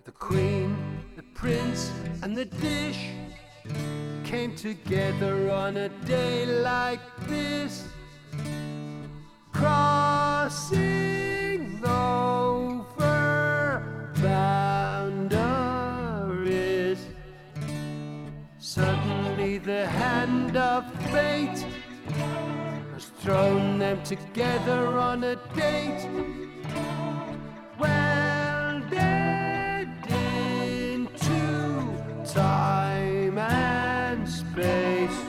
The queen, the prince, and the dish came together on a day like this, crossing over boundaries. Suddenly the hand of fate has thrown them together on a date, welded into time and space.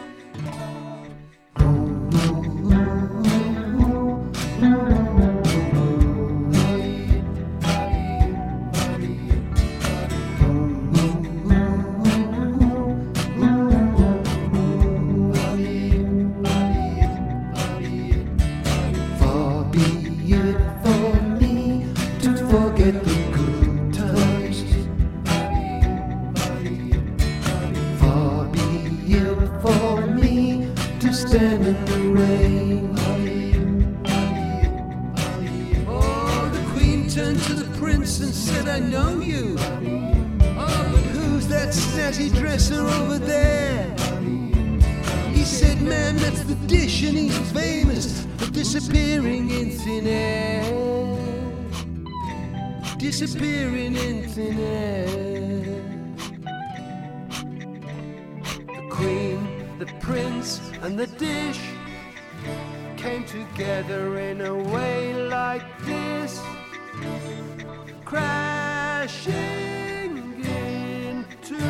Stand in the rain. Oh, the queen turned to the prince and said, I know you. Oh, but who's that snazzy dresser over there? He said, man, that's the dish, and he's famous for disappearing in thin air. Disappearing in thin air. The queen, the prince, and the dish came together in a way like this, crashing into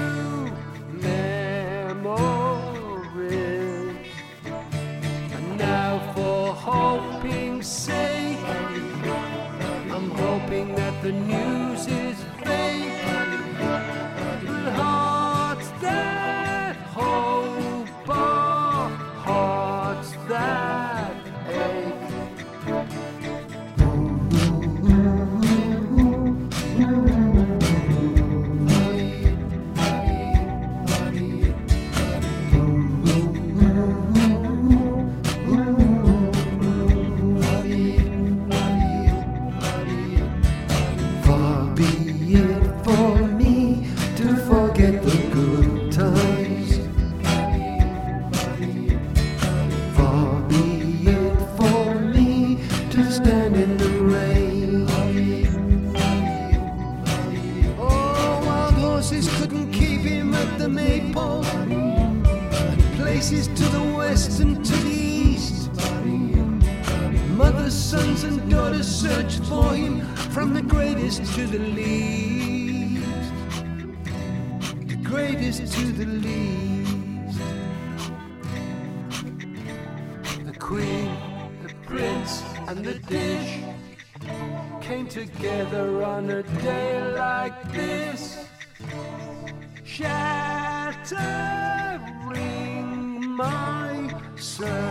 memories. And now for hoping's sake, I'm hoping that the news is fake. But hearts that hope, hearts that ache. Far be it for me to forget the good times. Far be it for me to stand in the rain. Oh, wild horses couldn't keep him at the maypole, and places to the west and to the east. Mothers, sons, and daughters searched for him from the greatest to the least. The greatest to the least. The queen, the prince, and the dish came together on a day like this, shattering my soul.